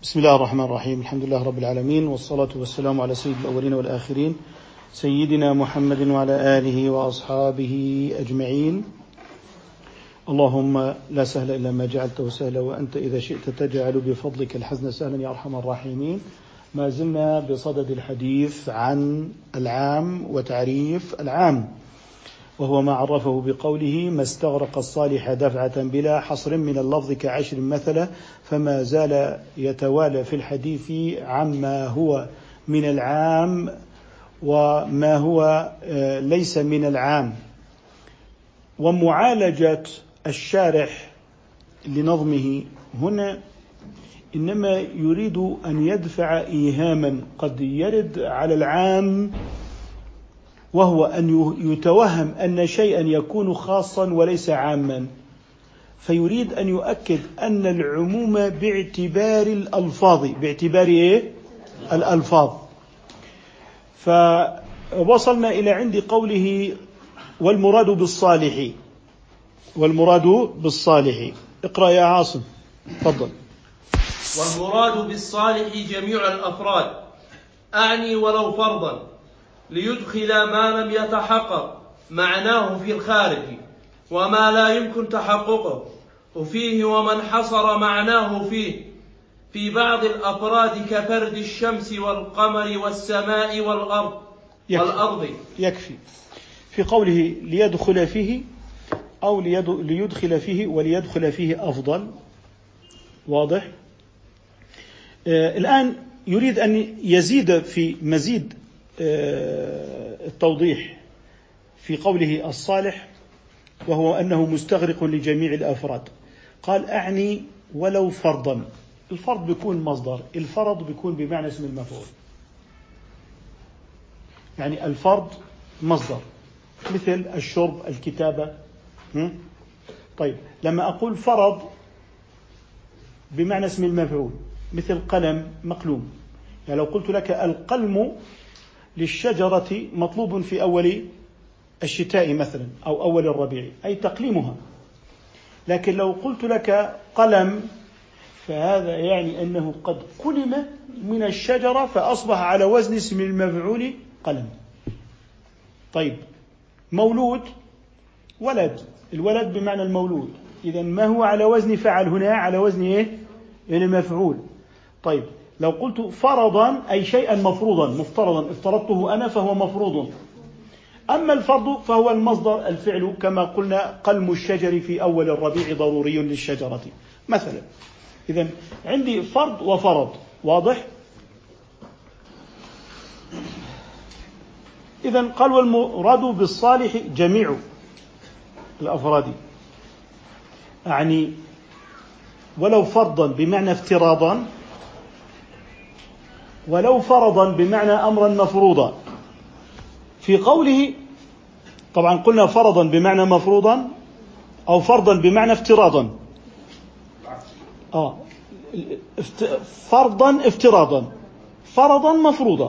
بسم الله الرحمن الرحيم. الحمد لله رب العالمين، والصلاة والسلام على سيد الأولين والآخرين سيدنا محمد وعلى آله وأصحابه أجمعين. اللهم لا سهل إلا ما جعلته سهلا، وأنت إذا شئت تجعل بفضلك الحزن سهلا يا أرحم الراحمين. ما زلنا بصدد الحديث عن العام وتعريف العام، وهو ما عرفه بقوله: ما استغرق الصالح دفعة بلا حصر من اللفظ كعشر مثلا، فما زال يتوالى في الحديث عما هو من العام وما هو ليس من العام. ومعالجة الشارح لنظمه هنا إنما يريد أن يدفع إيهاما قد يرد على العام، وهو أن يتوهم أن شيئا يكون خاصا وليس عاما، فيريد أن يؤكد أن العموم باعتبار الألفاظ. باعتبار إيه؟ الألفاظ. فوصلنا إلى عند قوله: والمراد بالصالح. والمراد بالصالح. اقرأ يا عاصم، تفضل. والمراد بالصالح جميع الأفراد، أعني ولو فرضا، ليدخل ما لم يتحقق معناه في الخارج وما لا يمكن تحققه وفيه، ومن حصر معناه فيه في بعض الأفراد كفرد الشمس والقمر والسماء والأرض. يكفي في قوله ليدخل فيه أو ليدخل فيه، وليدخل فيه أفضل. واضح؟ الآن يريد أن يزيد في مزيد التوضيح في قوله الصالح، وهو أنه مستغرق لجميع الأفراد. قال: أعني ولو فرضا. الفرض بيكون مصدر، الفرض بيكون بمعنى اسم المفعول، يعني الفرض مصدر، مثل الشرب، الكتابة. طيب، لما أقول فرض بمعنى اسم المفعول مثل قلم، مقلوم، يعني لو قلت لك القلم للشجرة مطلوب في أول الشتاء مثلا أو أول الربيع، أي تقليمها. لكن لو قلت لك قلم فهذا يعني أنه قد قلم من الشجرة فأصبح على وزن اسم المفعول قلم. طيب، مولود، ولد، الولد بمعنى المولود، إذا ما هو على وزن فعل هنا؟ على وزن إيه؟ يعني مفعول. طيب، لو قلت فرضا أي شيئا مفروضا، مفترضا، افترضته أنا فهو مفروض. أما الفرض فهو المصدر، الفعل، كما قلنا قلم الشجر في أول الربيع ضروري للشجرة مثلا. إذن عندي فرض وفرض. واضح؟ إذن قال: والمراد بالصالح جميع الأفراد، أعني ولو فرضا بمعنى افتراضا، ولو فرضا بمعنى أمرا مفروضا. في قوله طبعا قلنا فرضا بمعنى مفروضا أو فرضا بمعنى افتراضا. فرضا افتراضا، فرضا مفروضا،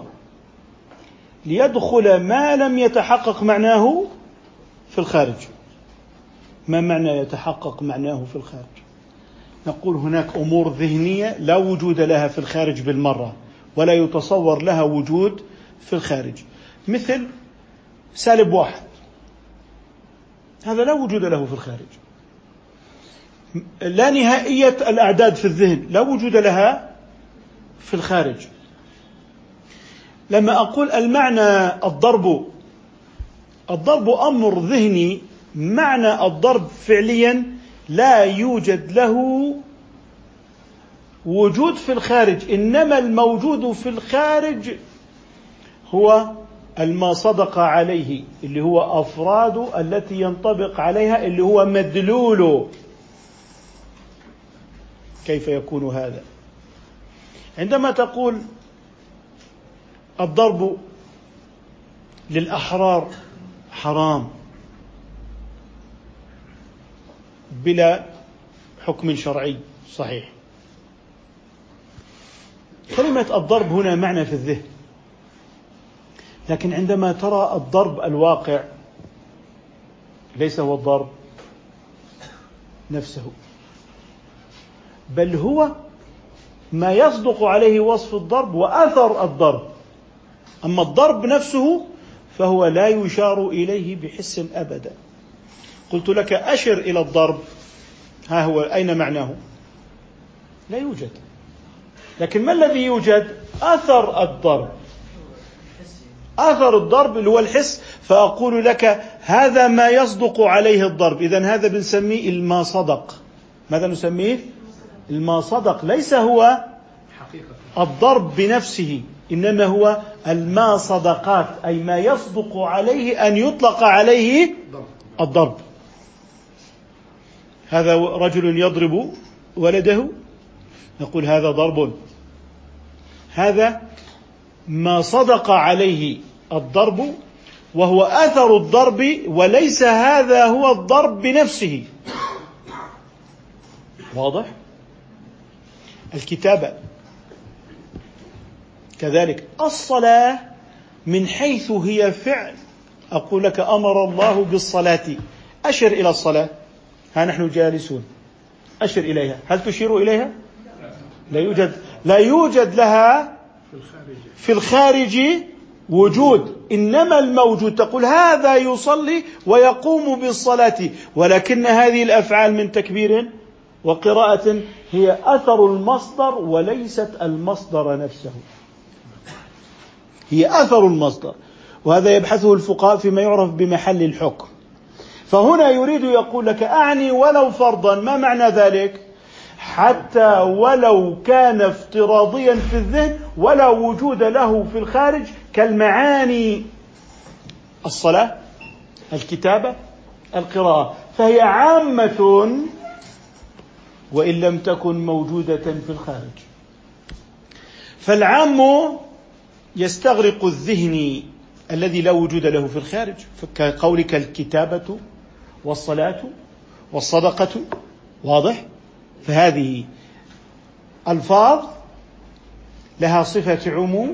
ليدخل ما لم يتحقق معناه في الخارج. ما معنى يتحقق معناه في الخارج؟ نقول هناك أمور ذهنية لا وجود لها في الخارج بالمرة، ولا يتصور لها وجود في الخارج، مثل -1، هذا لا وجود له في الخارج. لا نهائية الأعداد في الذهن لا وجود لها في الخارج. لما أقول المعنى الضرب أمر ذهني، معنى الضرب فعليا لا يوجد له وجود في الخارج، إنما الموجود في الخارج هو ما صدق عليه، اللي هو أفراد التي ينطبق عليها، اللي هو مدلول. كيف يكون هذا؟ عندما تقول الضرب للأحرار حرام بلا حكم شرعي صحيح، كلمة الضرب هنا معنى في الذهن، لكن عندما ترى الضرب الواقع ليس هو الضرب نفسه، بل هو ما يصدق عليه وصف الضرب وأثر الضرب. أما الضرب نفسه فهو لا يشار إليه بحس أبدا. قلت لك أشر إلى الضرب، ها هو أين معناه؟ لا يوجد. لكن ما الذي يوجد؟ أثر الضرب. أثر الضرب اللي هو الحس. فأقول لك هذا ما يصدق عليه الضرب، إذن هذا بنسميه الما صدق. ماذا نسميه؟ الما صدق. ليس هو الضرب بنفسه، إنما هو الما صدقات، أي ما يصدق عليه أن يطلق عليه الضرب. هذا رجل يضرب ولده، نقول هذا ضرب. هذا ما صدق عليه الضرب وهو أثر الضرب، وليس هذا هو الضرب بنفسه. واضح؟ الكتابة كذلك. الصلاة من حيث هي فعل، أقول لك أمر الله بالصلاة، أشر إلى الصلاة. ها نحن جالسون، أشر إليها، هل تشير إليها؟ لا يوجد لها في الخارج وجود، إنما الموجود تقول هذا يصلي ويقوم بالصلاة، ولكن هذه الأفعال من تكبير وقراءة هي أثر المصدر وليست المصدر نفسه، هي أثر المصدر. وهذا يبحثه الفقهاء فيما يعرف بمحل الحكم. فهنا يريد يقول لك أعني ولو فرضا. ما معنى ذلك؟ حتى ولو كان افتراضيا في الذهن ولا وجود له في الخارج، كالمعاني الصلاة، الكتابة، القراءة، فهي عامة وإن لم تكن موجودة في الخارج. فالعام يستغرق الذهن الذي لا وجود له في الخارج، كقولك الكتابة والصلاة والصدقة. واضح؟ فهذه ألفاظ لها صفة عموم،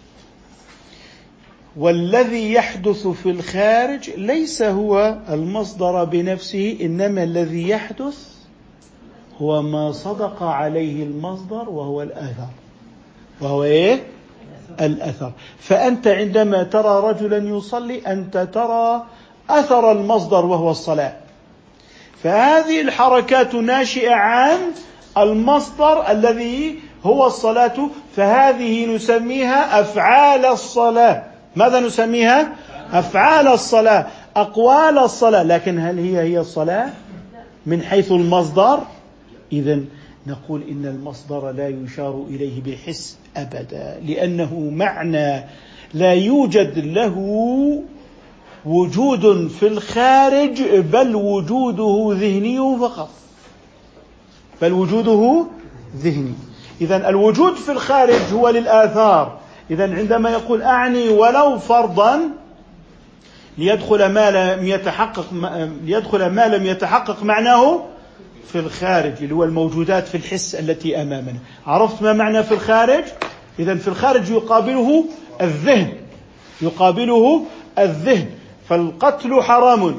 والذي يحدث في الخارج ليس هو المصدر بنفسه، إنما الذي يحدث هو ما صدق عليه المصدر وهو الأثر. وهو إيه؟ الأثر. فأنت عندما ترى رجلا يصلي أنت ترى أثر المصدر وهو الصلاة. فهذه الحركات ناشئة عن المصدر الذي هو الصلاة، فهذه نسميها أفعال الصلاة. ماذا نسميها؟ أفعال الصلاة، أقوال الصلاة. لكن هل هي الصلاة من حيث المصدر؟ إذن نقول إن المصدر لا يشار إليه بحس أبدا، لأنه معنى لا يوجد له وجود في الخارج، بل وجوده ذهني فقط، بل وجوده ذهني. إذن الوجود في الخارج هو للآثار. إذن عندما يقول أعني ولو فرضا ليدخل ما لم يتحقق معناه في الخارج، اللي هو الموجودات في الحس التي أمامنا. عرفت ما معنى في الخارج؟ إذن في الخارج يقابله الذهن، يقابله الذهن. فالقتل حرام،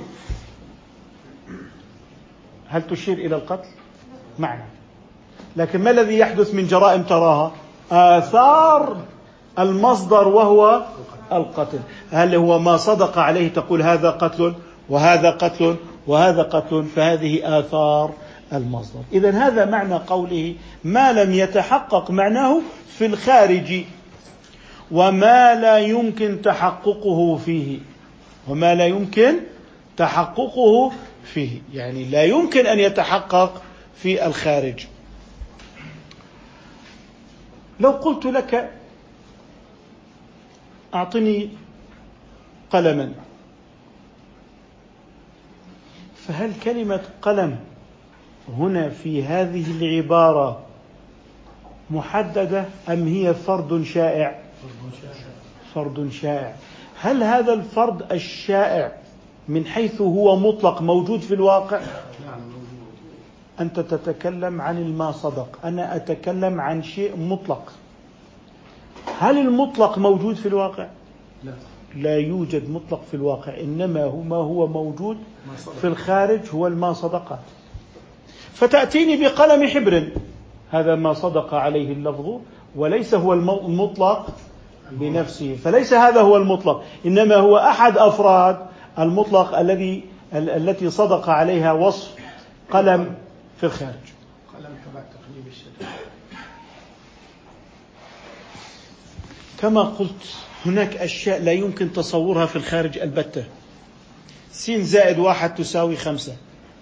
هل تشير إلى القتل؟ معنى. لكن ما الذي يحدث من جرائم تراها؟ آثار المصدر وهو القتل. هل هو ما صدق عليه تقول هذا قتل وهذا قتل وهذا قتل؟ فهذه آثار المصدر. إذن هذا معنى قوله ما لم يتحقق معناه في الخارج، وما لا يمكن تحققه فيه. وما لا يمكن تحققه فيه يعني لا يمكن أن يتحقق في الخارج. لو قلت لك أعطني قلما، فهل كلمة قلم هنا في هذه العبارة محددة أم هي فرد شائع؟ فرد شائع. هل هذا الفرد الشائع من حيث هو مطلق موجود في الواقع؟ أنت تتكلم عن الما صدق، أنا أتكلم عن شيء مطلق. هل المطلق موجود في الواقع؟ لا يوجد مطلق في الواقع، إنما ما هو موجود في الخارج هو الما صدقات. فتأتيني بقلم حبر، هذا ما صدق عليه اللفظ وليس هو المطلق بنفسه، فليس هذا هو المطلق، إنما هو أحد أفراد المطلق التي صدق عليها وصف قلم في الخارج. كما قلت هناك أشياء لا يمكن تصورها في الخارج البتة. س زائد 1 تساوي 5.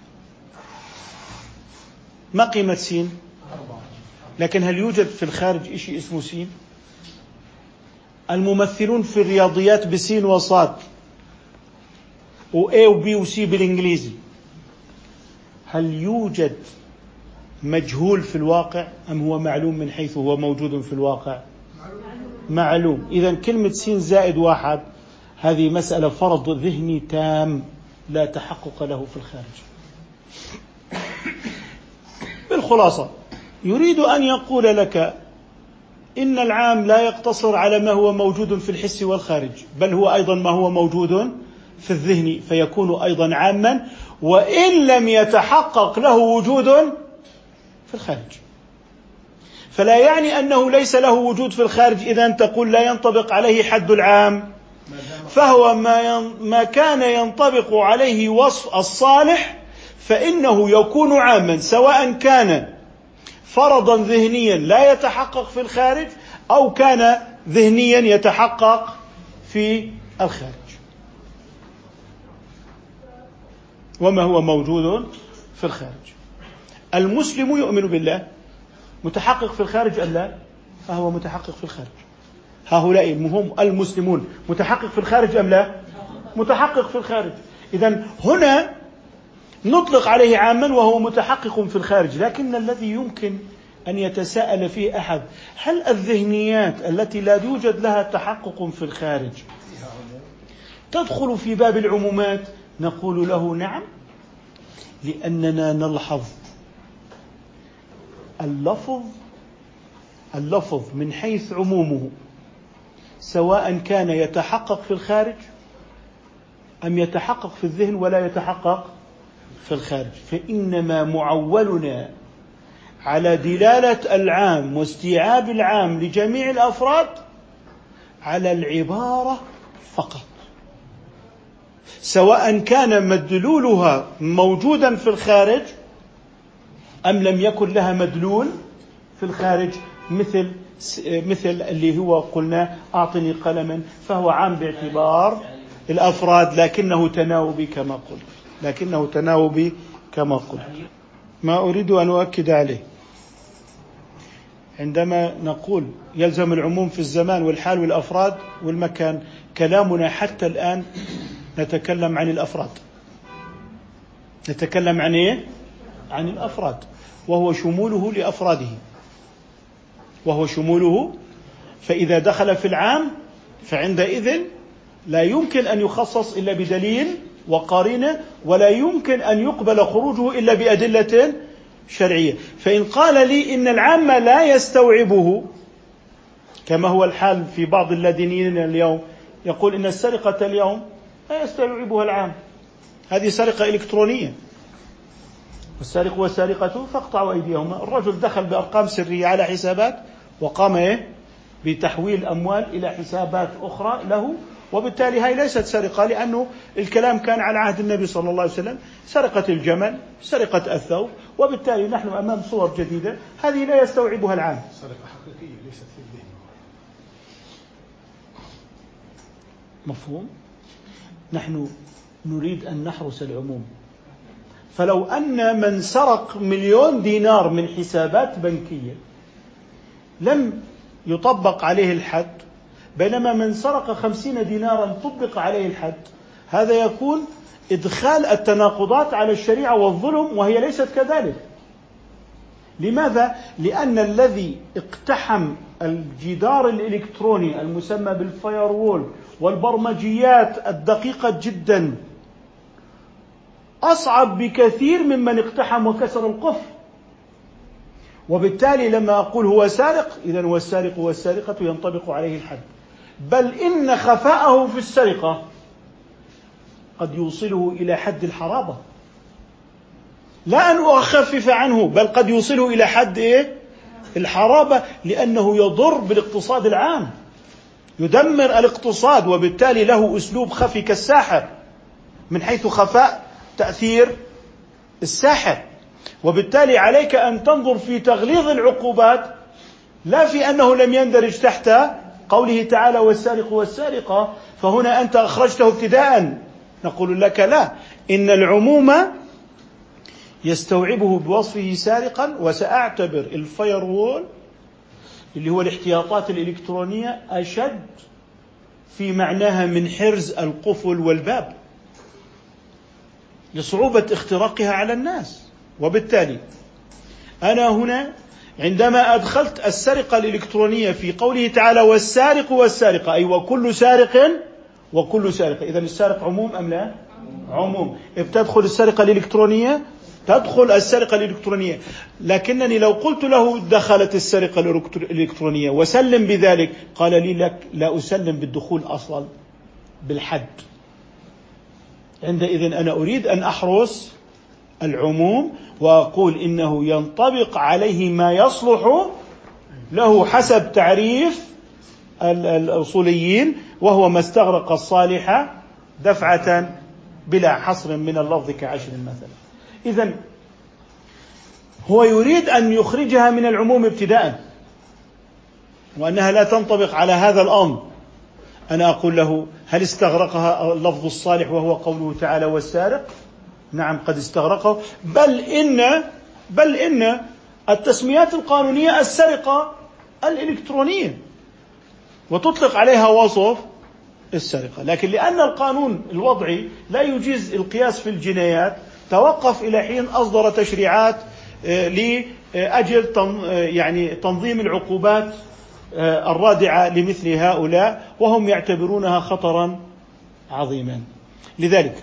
ما قيمة س؟ 4. لكن هل يوجد في الخارج شيء اسمه س؟ الممثلون في الرياضيات بسين وصاد و A و B و C بالإنجليزي، هل يوجد مجهول في الواقع أم هو معلوم من حيث هو موجود في الواقع؟ معلوم. إذن كلمة س زائد 1 هذه مسألة فرض ذهني تام لا تحقق له في الخارج. بالخلاصة يريد أن يقول لك إن العام لا يقتصر على ما هو موجود في الحس والخارج، بل هو أيضا ما هو موجود في الذهن، فيكون أيضا عاما وإن لم يتحقق له وجود في الخارج. فلا يعني أنه ليس له وجود في الخارج إذن تقول لا ينطبق عليه حد العام، فهو ما كان ينطبق عليه وصف الصالح فإنه يكون عاما، سواء كان فرضا ذهنيا لا يتحقق في الخارج أو كان ذهنيا يتحقق في الخارج. وما هو موجود في الخارج. المسلم يؤمن بالله متحقق في الخارج أم لا؟ فهو متحقق في الخارج. هؤلاء هم المسلمون متحقق في الخارج أم لا؟ متحقق في الخارج. إذن هنا نطلق عليه عاما وهو متحقق في الخارج. لكن الذي يمكن أن يتساءل فيه أحد، هل الذهنيات التي لا يوجد لها تحقق في الخارج تدخل في باب العمومات؟ نقول له نعم، لأننا نلحظ اللفظ من حيث عمومه سواء كان يتحقق في الخارج أم يتحقق في الذهن ولا يتحقق في الخارج، فإنما معولنا على دلالة العام واستيعاب العام لجميع الأفراد على العبارة فقط، سواء كان مدلولها موجودا في الخارج أم لم يكن لها مدلول في الخارج، مثل اللي هو قلنا أعطني قلما، فهو عام باعتبار الأفراد لكنه تناوبي كما قلت. ما أريد أن أؤكد عليه عندما نقول يلزم العموم في الزمان والحال والأفراد والمكان، كلامنا حتى الآن نتكلم عن الأفراد. نتكلم عن إيه؟ عن الأفراد، وهو شموله لأفراده، فإذا دخل في العام فعندئذ لا يمكن أن يخصص إلا بدليل وقرينة، ولا يمكن أن يقبل خروجه إلا بأدلة شرعية. فإن قال لي إن العام لا يستوعبه، كما هو الحال في بعض اللادينيين اليوم، يقول إن السرقة اليوم لا يستوعبها العام، هذه سرقة إلكترونية، والسارق والسارقة فاقطعوا أيديهما. الرجل دخل بأرقام سرية على حسابات وقام بتحويل أموال إلى حسابات أخرى له، وبالتالي هاي ليست سرقة، لأنه الكلام كان على عهد النبي صلى الله عليه وسلم، سرقة الجمل، سرقة الثوب، وبالتالي نحن أمام صور جديدة هذه لا يستوعبها العام. سرقة حقيقية ليست في الذهن. مفهوم؟ نحن نريد أن نحرس العموم، فلو أن من سرق 1,000,000 دينار من حسابات بنكية لم يطبق عليه الحد، بينما من سرق 50 دينارا طبق عليه الحد، هذا يكون إدخال التناقضات على الشريعة والظلم، وهي ليست كذلك. لماذا؟ لأن الذي اقتحم الجدار الإلكتروني المسمى بالفايروول والبرمجيات الدقيقة جدا أصعب بكثير ممن اقتحم وكسر القفل، وبالتالي لما أقول هو سارق، إذن هو السارق والسارقة ينطبق عليه الحد، بل إن خفاءه في السرقة قد يوصله إلى حد الحرابة، لا أن أخفف عنه، بل قد يوصله إلى حد الحرابة لأنه يضر بالاقتصاد العام، يدمر الاقتصاد، وبالتالي له أسلوب خفي كالساحر من حيث خفاء تأثير الساحر. وبالتالي عليك أن تنظر في تغليظ العقوبات لا في أنه لم يندرج تحت قوله تعالى والسارق والسارقة، فهنا أنت أخرجته ابتداء. نقول لك لا، إن العموم يستوعبه بوصفه سارقا، وسأعتبر الفاير وول اللي هو الاحتياطات الإلكترونية أشد في معناها من حرز القفل والباب لصعوبة اختراقها على الناس. وبالتالي أنا هنا عندما أدخلت السرقة الإلكترونية في قوله تعالى والسارق والسارقة، أي وكل سارق وكل سارقة، إذن السارق عموم أم لا؟ عموم. بتدخل السرقة الإلكترونية، تدخل السرقة الإلكترونية، لكنني لو قلت له دخلت السرقة الإلكترونية وسلم بذلك، قال لي لك لا أسلم بالدخول أصلا بالحد. عندئذ أنا أريد أن أحرس العموم وأقول إنه ينطبق عليه ما يصلح له حسب تعريف الأصوليين، وهو ما استغرق الصالح دفعة بلا حصر من اللفظ كعشر مثلا. إذن هو يريد أن يخرجها من العموم ابتداء، وأنها لا تنطبق على هذا الأمر. أنا أقول له هل استغرقها اللفظ الصالح وهو قوله تعالى والسارق؟ نعم قد استغرقه، بل إن التسميات القانونية السرقة الإلكترونية وتطلق عليها وصف السرقة، لكن لأن القانون الوضعي لا يجيز القياس في الجنايات توقف إلى حين أصدر تشريعات لأجل تنظيم العقوبات الرادعة لمثل هؤلاء، وهم يعتبرونها خطرا عظيما. لذلك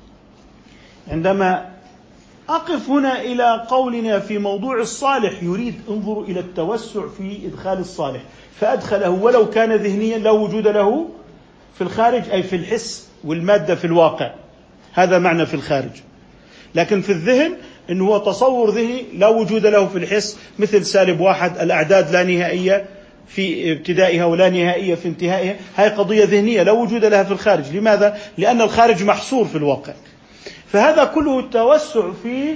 عندما أقف هنا إلى قولنا في موضوع الصالح، يريد انظروا إلى التوسع في إدخال الصالح، فأدخله ولو كان ذهنيا لا وجود له في الخارج، أي في الحس والمادة في الواقع، هذا معنى في الخارج. لكن في الذهن إنه هو تصور ذهني لا وجود له في الحس، مثل -1، الأعداد لا نهائية في ابتدائها ولا نهائية في انتهائها، هاي قضية ذهنية لا وجود لها في الخارج. لماذا؟ لأن الخارج محصور في الواقع. فهذا كله التوسع في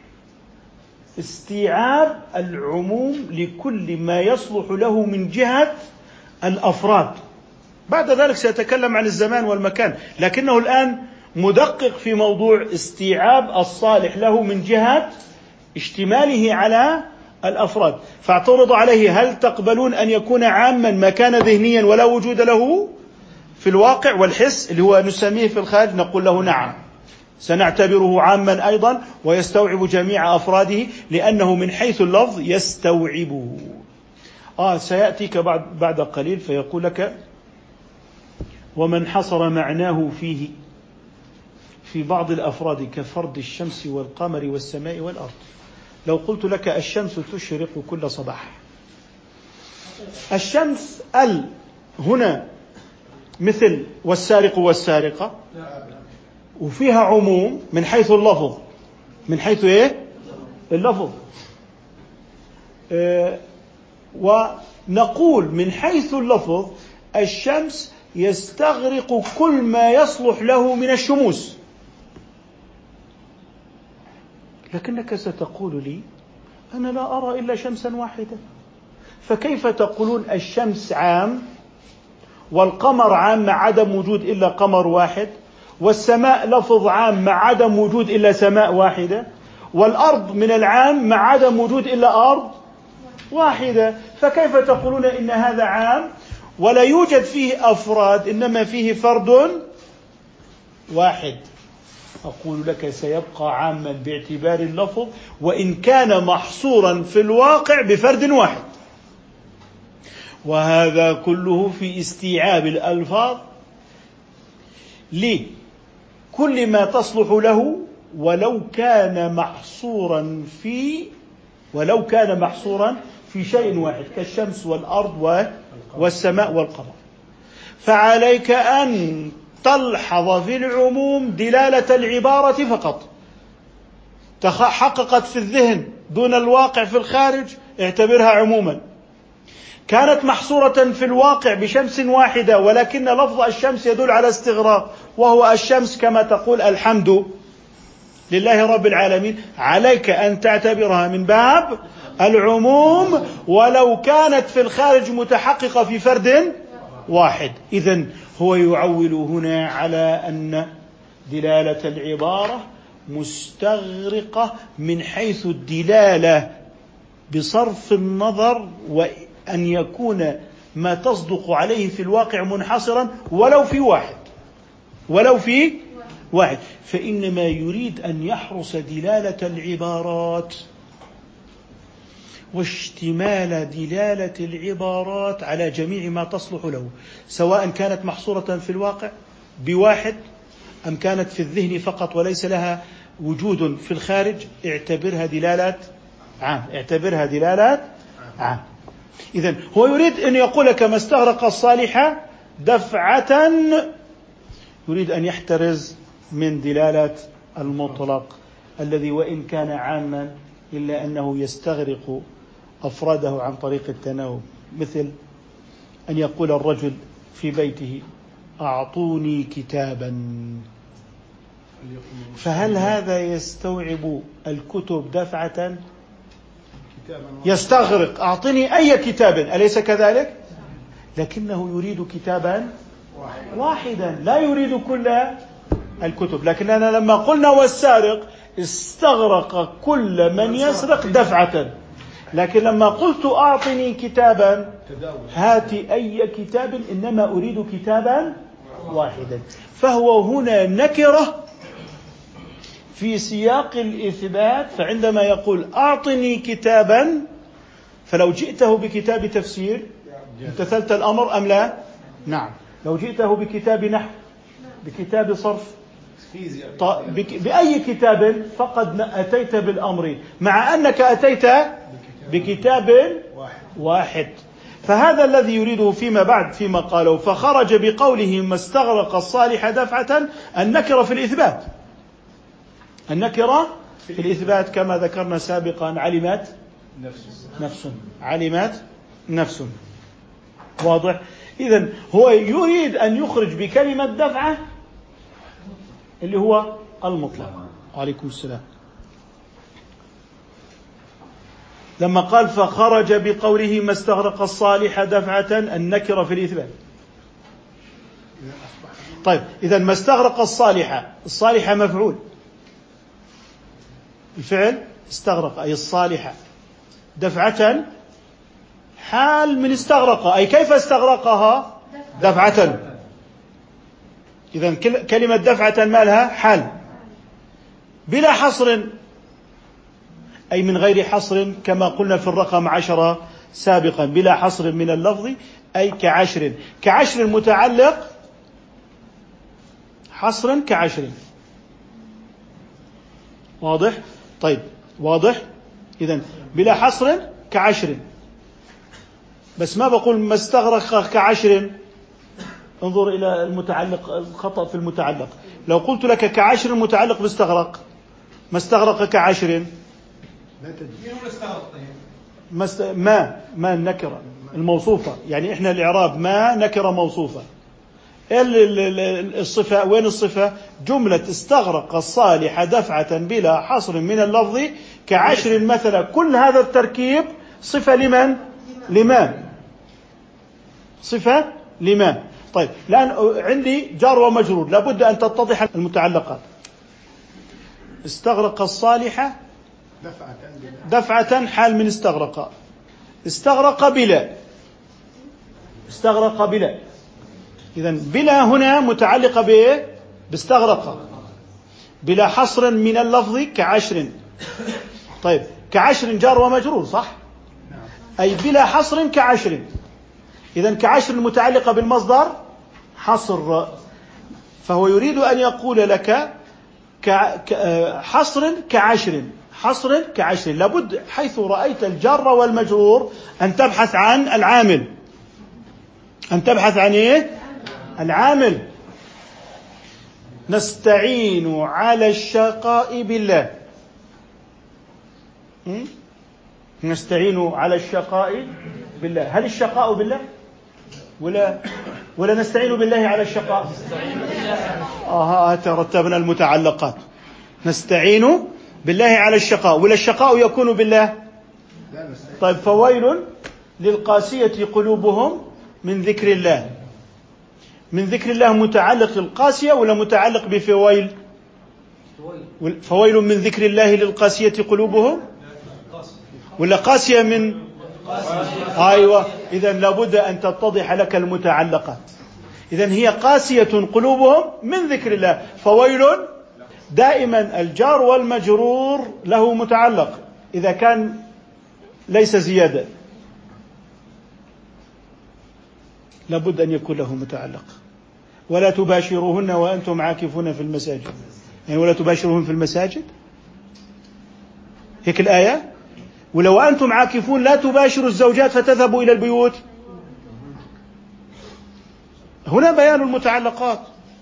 استيعاب العموم لكل ما يصلح له من جهة الأفراد. بعد ذلك سيتكلم عن الزمان والمكان، لكنه الآن مدقق في موضوع استيعاب الصالح له من جهة اشتماله على الأفراد. فاعترض عليه هل تقبلون أن يكون عاما ما كان ذهنيا ولا وجود له في الواقع والحس اللي هو نسميه في الخارج؟ نقول له نعم، سنعتبره عاما أيضا ويستوعب جميع أفراده، لأنه من حيث اللفظ يستوعبه. سيأتيك بعد قليل فيقول لك ومن حصر معناه فيه في بعض الأفراد كفرد الشمس والقمر والسماء والأرض. لو قلت لك الشمس تشرق كل صباح، الشمس هنا مثل والسارق والسارقة، وفيها عموم من حيث اللفظ، من حيث اللفظ. ونقول من حيث اللفظ الشمس يستغرق كل ما يصلح له من الشموس. لكنك ستقول لي أنا لا أرى إلا شمسا واحدة، فكيف تقولون الشمس عام والقمر عام مع عدم وجود إلا قمر واحد، والسماء لفظ عام مع عدم وجود إلا سماء واحدة، والأرض من العام مع عدم وجود إلا أرض واحدة، فكيف تقولون إن هذا عام ولا يوجد فيه أفراد إنما فيه فرد واحد؟ أقول لك سيبقى عاما باعتبار اللفظ وإن كان محصورا في الواقع بفرد واحد. وهذا كله في استيعاب الألفاظ لكل ما تصلح له ولو كان محصورا في شيء واحد كالشمس والأرض والسماء والقمر. فعليك أن تلحظ في العموم دلالة العبارة فقط، تحققت في الذهن دون الواقع في الخارج، اعتبرها عموما. كانت محصورة في الواقع بشمس واحدة، ولكن لفظ الشمس يدل على استغراق، وهو الشمس كما تقول الحمد لله رب العالمين، عليك أن تعتبرها من باب العموم ولو كانت في الخارج متحققة في فرد واحد. إذن هو يعول هنا على أن دلالة العبارة مستغرقة من حيث الدلالة بصرف النظر وأن يكون ما تصدق عليه في الواقع منحصرا ولو في واحد، فإنما يريد أن يحرس دلالة العبارات واشتمال دلالة العبارات على جميع ما تصلح له، سواء كانت محصورة في الواقع بواحد أم كانت في الذهن فقط وليس لها وجود في الخارج. اعتبرها دلالات عام. إذن هو يريد أن يقول كما استغرق الصالح دفعة، يريد أن يحترز من دلالة المطلق الذي وإن كان عاما إلا أنه يستغرق أفراده عن طريق التناوب، مثل أن يقول الرجل في بيته أعطوني كتابا، فهل هذا يستوعب الكتب دفعة؟ يستغرق أعطني أي كتاب، أليس كذلك؟ لكنه يريد كتابا واحدا، لا يريد كل الكتب. لكننا لما قلنا والسارق استغرق كل من يسرق دفعة، لكن لما قلت أعطني كتابا هات أي كتاب، إنما أريد كتابا واحدا. فهو هنا نكرة في سياق الإثبات، فعندما يقول أعطني كتابا، فلو جئته بكتاب تفسير امتثلت الأمر أم لا؟ نعم. لو جئته بكتاب نحو، بكتاب صرف، بأي كتاب فقد أتيت بالأمر، مع أنك أتيت بكتاب واحد. فهذا الذي يريده فيما بعد فيما قالوا فخرج بقوله ما استغرق الصالح دفعة النكرة في الإثبات. النكرة في الإثبات كما ذكرنا سابقا علمت نفس. واضح؟ إذن هو يريد أن يخرج بكلمة دفعة اللي هو المطلق. عليكم السلام. لما قال فخرج بقوله ما استغرق الصالح دفعة النكرة في الإثبات. طيب إذن ما استغرق الصالح مفعول، الفعل استغرق أي الصالح، دفعة حال من استغرق، أي كيف استغرقها دفعة. إذن كلمة دفعة ما لها حال بلا حصر، أي من غير حصر كما قلنا في الرقم 10 سابقا، بلا حصر من اللفظ أي كعشر متعلق حصرا كعشر. واضح؟ طيب واضح؟ إذن بلا حصر كعشر، بس ما بقول ما استغرق كعشر. انظر إلى المتعلق، الخطأ في المتعلق. لو قلت لك كعشر متعلق باستغرق، ما استغرق كعشر، ما النكرة الموصوفة، يعني إحنا الإعراب ما نكرة موصوفة. الصفة وين الصفة؟ جملة استغرق الصالح دفعة بلا حصر من اللفظ كعشر مثلا. كل هذا التركيب صفة لمن؟ صفة لما؟ طيب الآن عندي جار ومجرور، لابد أن تتضح المتعلقات. استغرق الصالح دفعة حال من استغرق. استغرق بلا. إذن بلا هنا متعلقة بإيه؟ باستغرق بلا حصر من اللفظ كعشر. طيب كعشر جار ومجرور صح؟ أي بلا حصر كعشر. إذن كعشر متعلقة بالمصدر حصر، فهو يريد أن يقول لك حصر كعشر. لابد حيث رأيت الجار والمجرور أن تبحث عن العامل، أن تبحث عن إيه؟ العامل. نستعين على الشقاء بالله. نستعين على الشقاء بالله. هل الشقاء بالله ولا نستعين بالله على الشقاء؟ ترتبنا المتعلقات. نستعين بالله على الشقاء ولا الشقاء يكون بالله؟ طيب، فويل للقاسية قلوبهم من ذكر الله. من ذكر الله متعلق القاسية ولا متعلق بفويل؟ فويل من ذكر الله للقاسية قلوبهم ولا قاسية من؟ أيوة، إذن لابد أن تتضح لك المتعلقات. إذن هي قاسية قلوبهم من ذكر الله. فويل دائما الجار والمجرور له متعلق إذا كان ليس زيادة، لابد أن يكون له متعلق. ولا تباشروهن وأنتم عاكفون في المساجد، يعني ولا تباشروهن في المساجد، هيك الآية. ولو أنتم عاكفون لا تباشروا الزوجات فتذهبوا إلى البيوت. هنا بيان المتعلقات.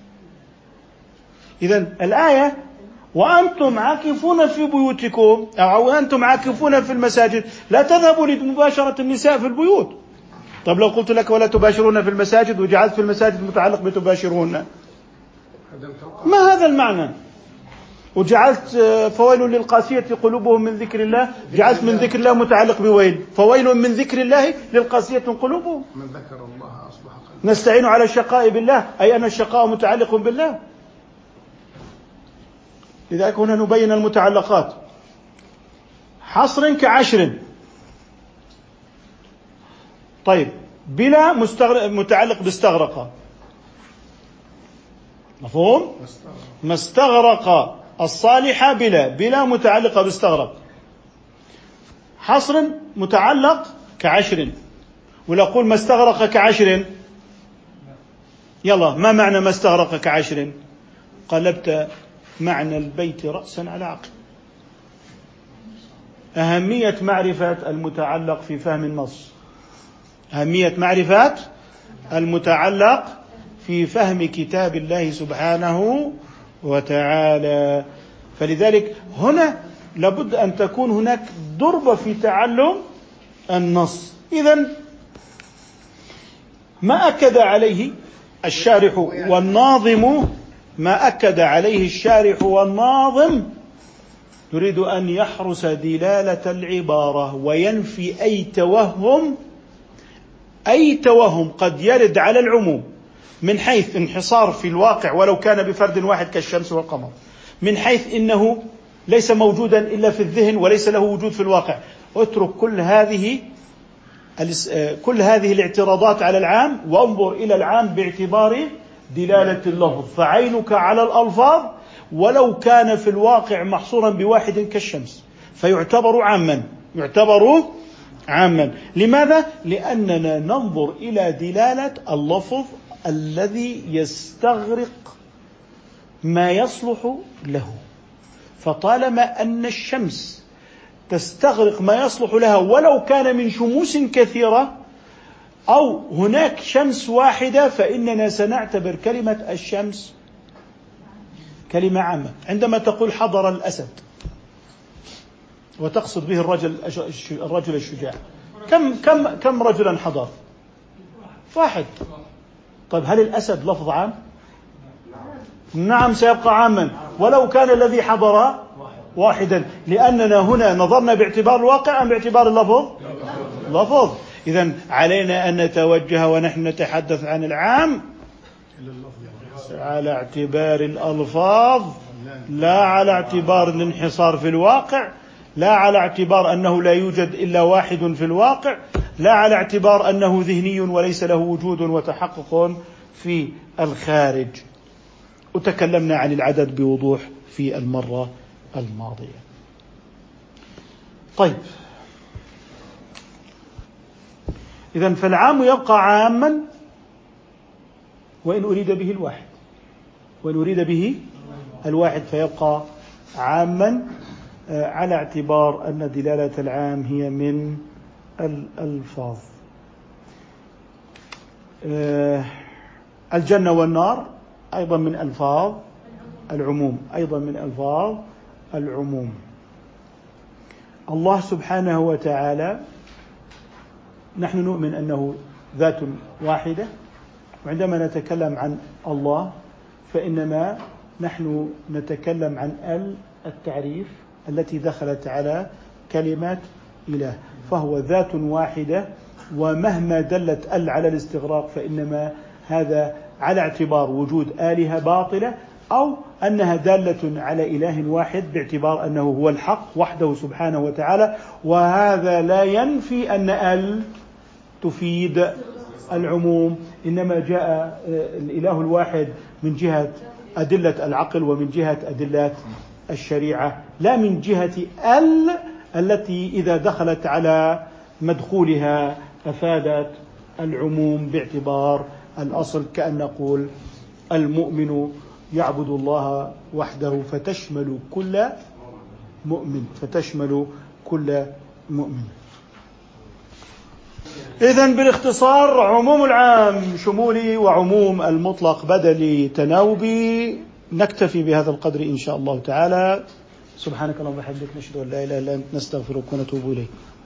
إذن الآية وأنتم عاكفون في بيوتكم أو أنتم عاكفون في المساجد لا تذهبوا لمباشرة النساء في البيوت. طب لو قلت لك ولا تباشرون في المساجد وجعلت في المساجد متعلق بتباشرون، ما هذا المعنى؟ وجعلت فويل للقاسية قلوبهم من ذكر الله، جعلت من ذكر الله متعلق بويل. فويل من ذكر الله للقاسية قلوبهم. من ذكر الله أصبح قلبه. نستعين على الشقاء بالله، أي أن الشقاء متعلق بالله. لذلك هنا نبين المتعلقات. حصر كعشر. طيب، بلا متعلق باستغرق. مفهوم؟ ما استغرق الصالح بلا متعلقة باستغرق. حصر متعلق كعشر. ولا قول ما استغرق كعشر. يلا، ما معنى ما استغرق كعشر؟ قلبت معنى البيت رأسا على عقل. أهمية معرفة المتعلق في فهم النص، أهمية معرفة المتعلق في فهم كتاب الله سبحانه وتعالى. فلذلك هنا لابد أن تكون هناك ضربة في تعلم النص. إذن ما أكد عليه الشارح والناظم، ما أكد عليه الشارح والناظم يريد أن يحرس دلالة العبارة وينفي أي توهم قد يرد على العموم من حيث انحصار في الواقع ولو كان بفرد واحد كالشمس والقمر، من حيث إنه ليس موجودا إلا في الذهن وليس له وجود في الواقع. اترك كل هذه الاعتراضات على العام وانظر إلى العام باعتبار دلالة اللفظ. فعينك على الألفاظ ولو كان في الواقع محصورا بواحد كالشمس فيعتبر عاما. لماذا؟ لأننا ننظر إلى دلالة اللفظ الذي يستغرق ما يصلح له. فطالما أن الشمس تستغرق ما يصلح لها ولو كان من شموس كثيرة أو هناك شمس واحدة، فإننا سنعتبر كلمة الشمس كلمة عامة. عندما تقول حضر الأسد وتقصد به الرجل الشجاع، كم رجلا حضر؟ واحد. طيب، هل الأسد لفظ عام؟ نعم، سيبقى عاما ولو كان الذي حضر واحدا، لأننا هنا نظرنا باعتبار الواقع أم باعتبار اللفظ؟ لفظ. إذن علينا أن نتوجه ونحن نتحدث عن العام على اعتبار الألفاظ، لا على اعتبار الانحصار في الواقع، لا على اعتبار أنه لا يوجد إلا واحد في الواقع، لا على اعتبار أنه ذهني وليس له وجود وتحقق في الخارج. وتكلمنا عن العدد بوضوح في المرة الماضية. طيب، إذن فالعام يبقى عاما وإن أريد به الواحد، فيبقى عاما على اعتبار أن دلالة العام هي من الألفاظ. الجنة والنار أيضا من ألفاظ العموم، الله سبحانه وتعالى نحن نؤمن أنه ذات واحدة، وعندما نتكلم عن الله فإنما نحن نتكلم عن التعريف التي دخلت على كلمة إله، فهو ذات واحدة، ومهما دلت على الاستغراق فإنما هذا على اعتبار وجود آلهة باطلة، أو أنها دالة على إله واحد باعتبار أنه هو الحق وحده سبحانه وتعالى. وهذا لا ينفي أن تفيد العموم، إنما جاء الإله الواحد من جهة أدلة العقل ومن جهة أدلة الشريعة، لا من جهة التي إذا دخلت على مدخولها أفادت العموم باعتبار الأصل، كأن نقول المؤمن يعبد الله وحده فتشمل كل مؤمن. إذن بالاختصار عموم العام شمولي وعموم المطلق بدلي تناوبي. نكتفي بهذا القدر إن شاء الله تعالى. سبحانك اللهم وبحمدك، نشهد أن لا إله إلا أنت، نستغفرك ونتوب إليك.